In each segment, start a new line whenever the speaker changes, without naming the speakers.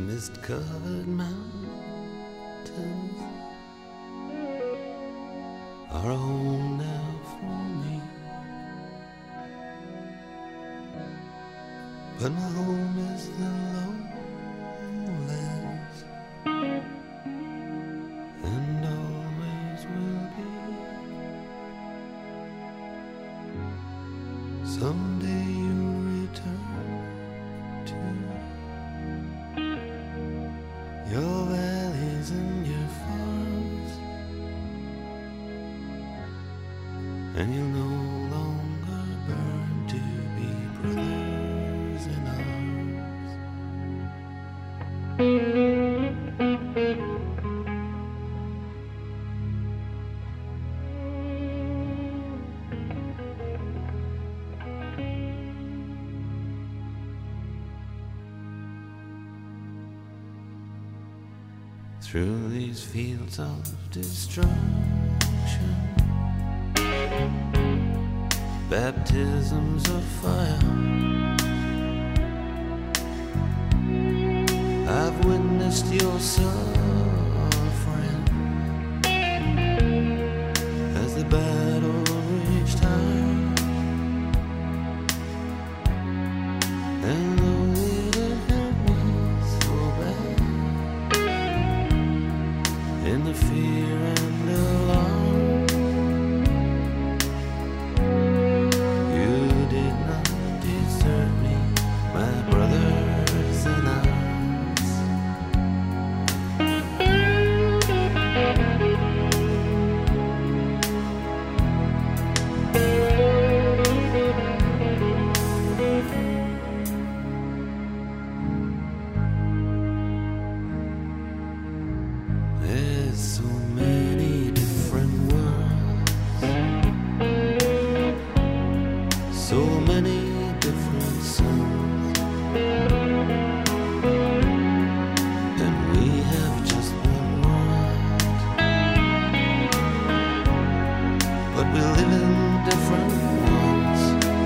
mist-covered mountains are home now for me. But my home is the lowlands, and always will be. Someday you'll return to your valleys and your farms, and you'll no longer burn to be brothers in arms. Through these fields of destruction, baptisms of fire, I've witnessed your suffering as the battle reached high, and though it hurt me so bad, in the fear and alarm, you did not desert me, my brothers in arms. There's so many different worlds, so many different suns, and we have just one world, but we live in different ones.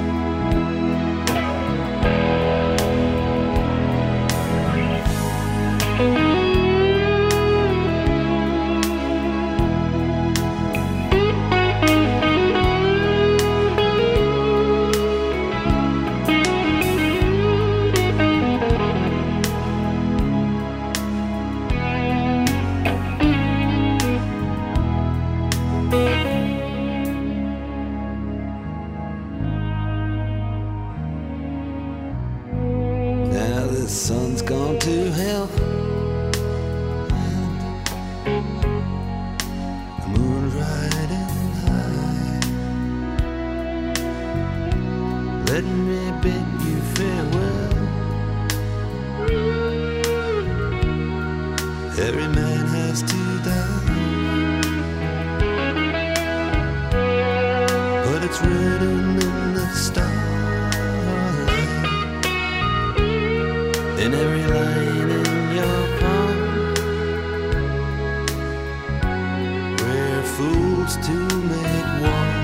Now the sun's gone to hell, and the moon's riding high. Let me bid you farewell. Every man has to die, but it's written in the starlight, in every line in your palm. Rare fools to make war,